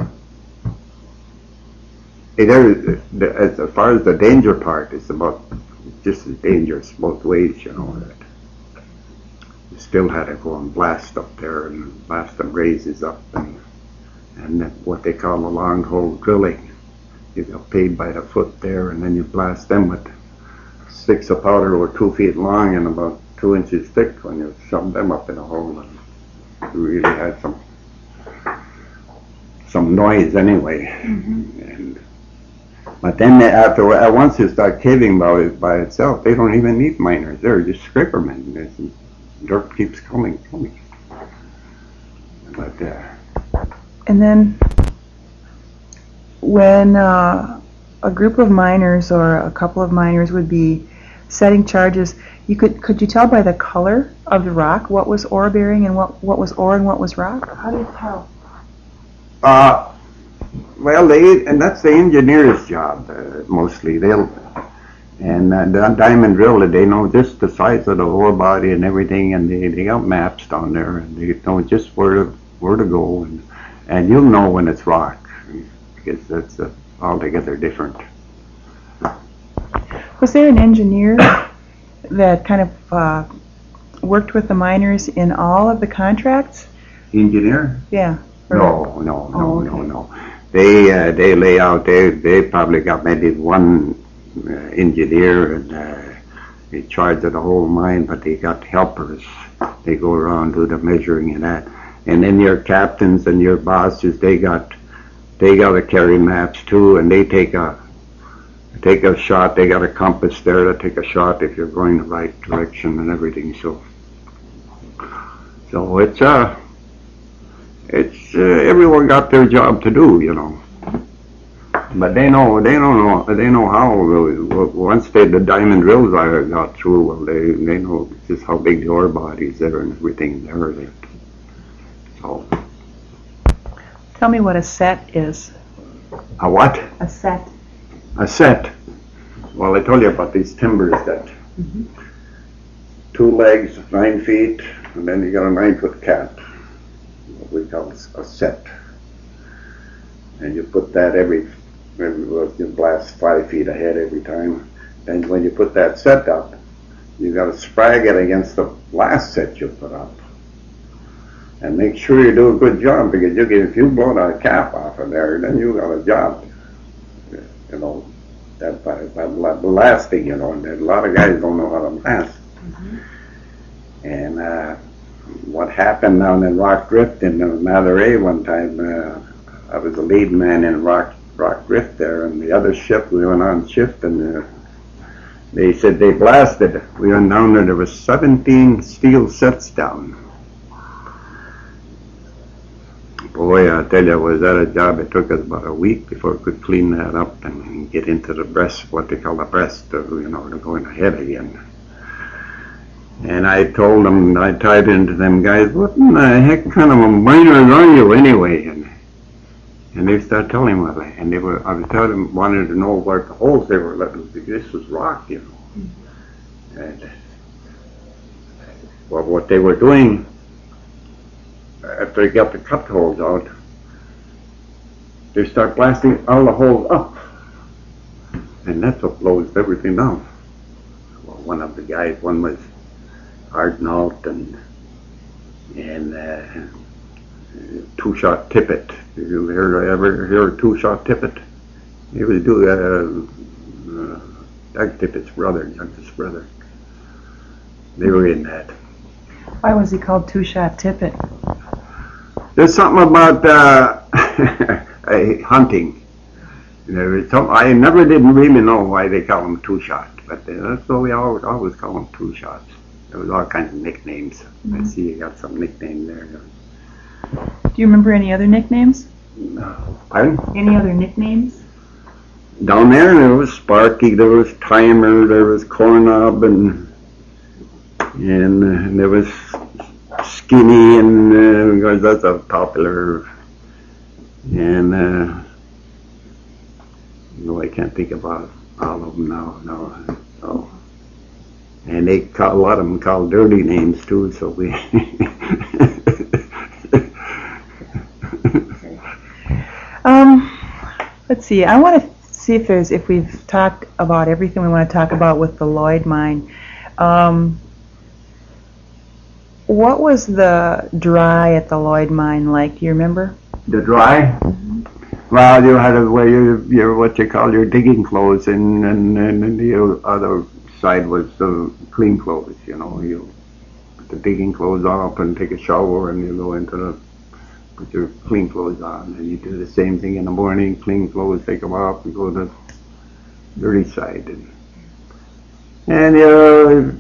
There, as far as the danger part, it's about just as dangerous both ways, you know. That you still had to go and blast up there and blast them raises up, and and what they call a long hole drilling. You got paid by the foot there, and then you blast them with sticks of powder were two feet long and about two inches thick when you shove them up in a hole, and you really had some some noise anyway. Mm-hmm. And But then after once you start caving by, by itself, they don't even need miners. They're just scrapermen. There's, dirt keeps coming, coming. But uh, and then when uh, a group of miners or a couple of miners would be setting charges, you could could you tell by the color of the rock what was ore bearing and what, what was ore and what was rock? How do you tell? Uh, well, they, and that's the engineer's job, uh, mostly. They'll, and uh, the diamond drill, they know just the size of the ore body and everything, and they, they got maps down there, and they know just where to, where to go, and, and you'll know when it's rock, because that's uh, altogether different. Was there an engineer that kind of uh, worked with the miners in all of the contracts? Engineer? Yeah. No, no, no, Oh, okay. no, no. They uh, they lay out. They they probably got maybe one uh, engineer and uh, in charge of the whole mine, but they got helpers. They go around do the measuring and that. And then your captains and your bosses, they got they got to carry maps too, and they take a take a shot. They got a compass there to take a shot if you're going the right direction and everything. So so it's uh. It's uh, everyone got their job to do, you know. But they know they don't know they know how. Uh, once they the diamond drills I got through, well, they they know just how big the ore bodies there and everything there. That. So. Tell me what a set is. A what? A set. A set. Well, I told you about these timbers that Mm-hmm. two legs, nine feet, and then you got a nine foot cap. We call it a set, and you put that every, every well, you blast five feet ahead every time. And when you put that set up, you got to sprag it against the last set you put up, and make sure you do a good job, because you get, if you blow that cap off of there, then you got a job. You know that by, by blasting, you know, and a lot of guys don't know how to blast, mm-hmm. and. Uh, What happened down in Rock Drift in uh, Matheray one time, uh, I was the lead man in Rock Rock Drift there, and the other ship, we went on shift, and uh, they said they blasted. We went down there, there was seventeen steel sets down. Boy, I tell you, was that a job? It took us about a week before we could clean that up and get into the breast, what they call the breast, uh, you know, to go in ahead again. And I told them, I tied into them guys, what in the heck kind of a miners are you anyway? And and they started telling me, well, and they were, I was telling them, wanted to know what the holes they were letting, because this was rock, you know. Mm-hmm. And well, what they were doing, after they got the cut holes out, they start blasting all the holes up. And that's what blows everything down. Well, one of the guys, one was Arnault and and uh, two shot tippet. Did you hear ever hear two shot tippet? He was do uh, uh, Doug Tippett's brother, youngest brother. They were in that. Why was he called Two Shot Tippet? There's something about uh, hunting. There is some, I never didn't really know why they call him Two Shot, but uh, that's what we always always call him Two Shots. There was all kinds of nicknames. Mm-hmm. I see you got some nickname there. Do you remember any other nicknames? Pardon? Any other nicknames? Down there, there was Sparky, there was Timer, there was Cornob, and and, uh, and there was Skinny, and uh, because that's a popular. And uh, no, I can't think about all of them now. No, no. And they call, a lot of them call dirty names too, so we. um, let's see. I want to see if there's if we've talked about everything we want to talk about with the Lloyd mine. Um, what was the dry at the Lloyd mine like? Do you remember? The dry? Mm-hmm. Well, you had to wear your, your what you call your digging clothes, and and, and the other side was the clean clothes. You know, you put the digging clothes off and take a shower, and you go into the put your clean clothes on, and you do the same thing in the morning. Clean clothes, take them off, and go to the dirty side, and and uh,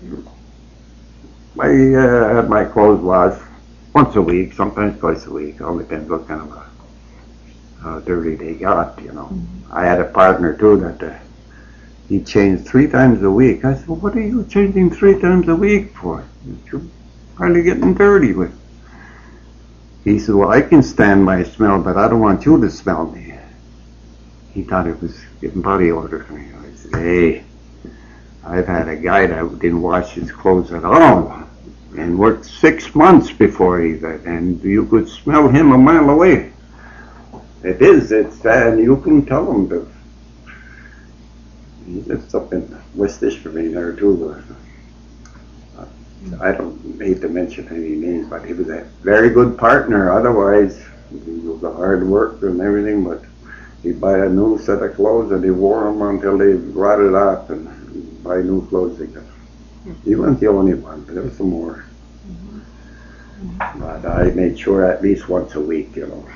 I uh, had my clothes washed once a week, sometimes twice a week. All depends what kind of a how dirty they got, you know. Mm-hmm. I had a partner too that uh, he changed three times a week. I said, well, what are you changing three times a week for? You're probably getting dirty with. He said, well, I can stand my smell, but I don't want you to smell me. He thought it was getting body odor. I said, hey, I've had a guy that didn't wash his clothes at all and worked six months before he did, and you could smell him a mile away. It is, it's, and you can tell him to. He lives up in West Ishpeming there too. Uh, I don't hate to mention any names, but he was a very good partner. Otherwise, he was a hard worker and everything, but he'd buy a new set of clothes and he wore them until they rotted off and buy new clothes again. He wasn't the only one, but there was some more. Mm-hmm. But I made sure at least once a week, you know.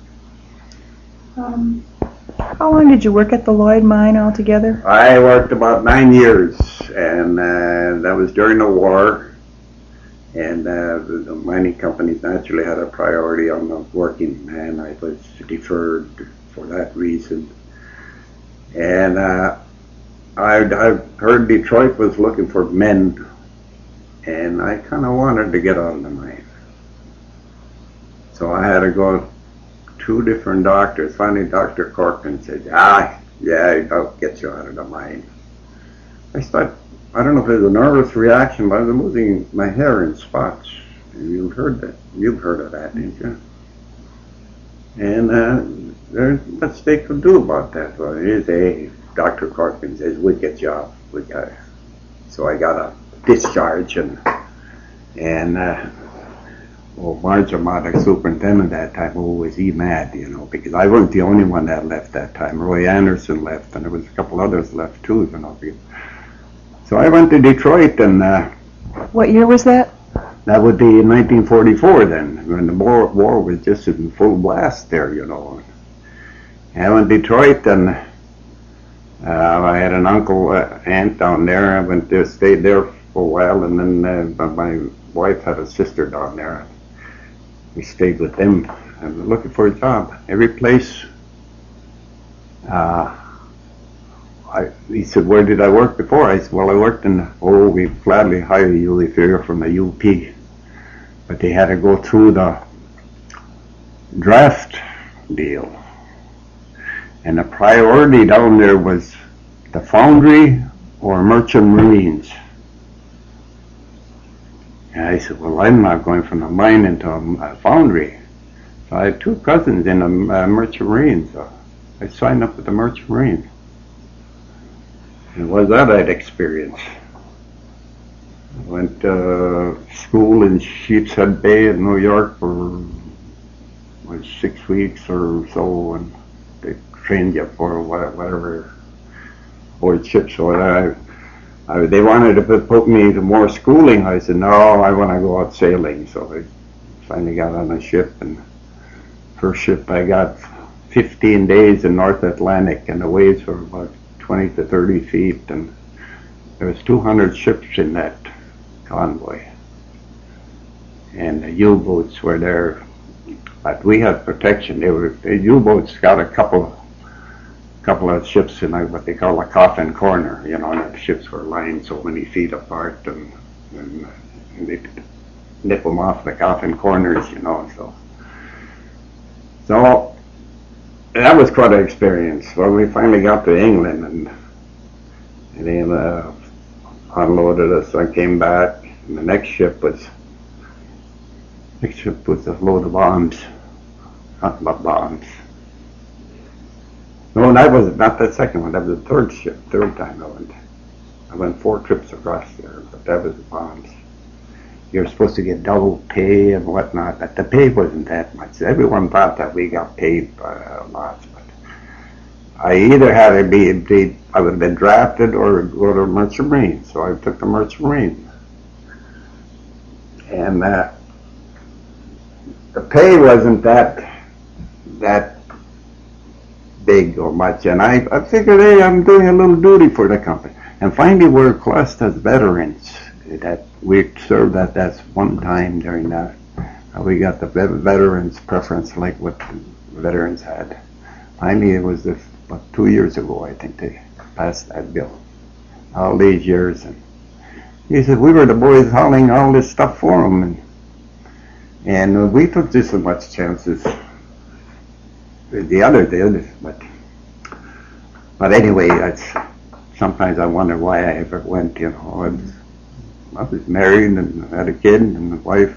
Um, how long did you work at the Lloyd mine altogether? I worked about nine years, and uh, that was during the war. And uh, the, the mining companies naturally had a priority on the working man. I was deferred for that reason. And uh, I, I heard Detroit was looking for men, and I kind of wanted to get out of the mine. So I had to go two different doctors. Finally, Doctor Corcoran said, ah, yeah, I'll get you out of the mine. I thought, I don't know if it was a nervous reaction, but I was losing my hair in spots. And you heard that. You've heard of that, didn't you? And uh, there's what's they could do about that. Well, here's a Doctor Corcoran says, we'll get you out. We got it. So I got a discharge, and and uh, well, Marjamont, the superintendent that time, oh, was he mad, you know, because I wasn't the only one that left that time. Roy Anderson left, and there was a couple others left too, you know. So I went to Detroit, and uh, what year was that? That would be in nineteen forty-four then, when the war, war was just in full blast there, you know. And I went to Detroit, and uh, I had an uncle, uh, aunt down there. I went there, stayed there for a while, and then uh, my wife had a sister down there. We stayed with them. I was looking for a job. Every place. Uh, I, he said, where did I work before? I said, well, I worked in, oh, we gladly hire you if you're from the U P. But they had to go through the draft deal. And the priority down there was the foundry or merchant marines. And I said, well, I'm not going from the mine into a, a foundry. So I had two cousins in the uh, merchant marines. So I signed up with the merchant marines. And was that I'd experience. I went to uh, school in Sheepshead Bay in New York for was six weeks or so, and they trained you for whatever board ships. So I, I, they wanted to put, put me to more schooling. I said, no, I want to go out sailing. So I finally got on a ship, and first ship I got fifteen days in North Atlantic, and the waves were about twenty to thirty feet, and there was two hundred ships in that convoy, and the U-boats were there, but we had protection. They were the U-boats got a couple, couple of ships in what they call a coffin corner. You know, and the ships were lying so many feet apart, and, and, and they nip them off the coffin corners. You know, so so. That was quite an experience. Well, we finally got to England, and, and they uh, unloaded us. I came back, and the next ship was next ship was a load of bombs, not bombs. No, that was not the second one. That was the third ship. Third time I went. I went four trips across there, but that was the bombs. You're supposed to get double pay and whatnot, but the pay wasn't that much. Everyone thought that we got paid uh, lots, but I either had to be, be I would have been drafted or go to Merchant Marine, so I took the Merchant Marine. And uh, the pay wasn't that that big or much, and I, I figured, hey, I'm doing a little duty for the company. And finally, we're classed as veterans. That we served at that one time during that. Uh, we got the veterans preference, like what veterans had. Finally, it was this, about two years ago, I think they passed that bill. All these years, and he said we were the boys hauling all this stuff for him, and and uh, we took just as much chances as the other did, but but anyway, that's sometimes I wonder why I ever went. You know, I was, I was married and had a kid, and the wife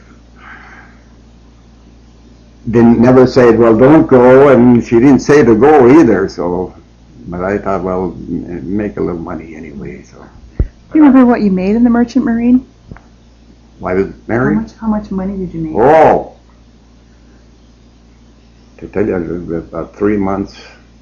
didn't never say, well, don't go, and she didn't say to go either. So, but I thought, well, make a little money anyway. So. Do you remember what you made in the Merchant Marine? Why was How married? much, how much money did you make? Oh, to tell you, about three months.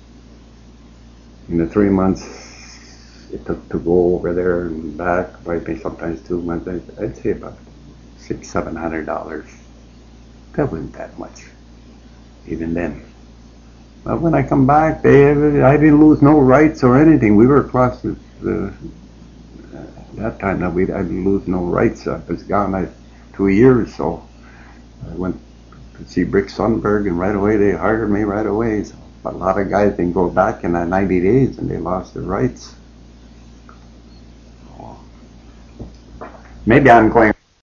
In the three months it took to go over there and back, maybe sometimes two months, I'd say about six, seven hundred dollars. That wasn't that much, even then. But when I come back, they, I didn't lose no rights or anything. We were across the, the uh, that time that we I didn't lose no rights. I was gone I, two years, so I went to see Brick Sundberg, and right away they hired me right away. So a lot of guys didn't go back in that ninety days, and they lost their rights. Maybe I'm going.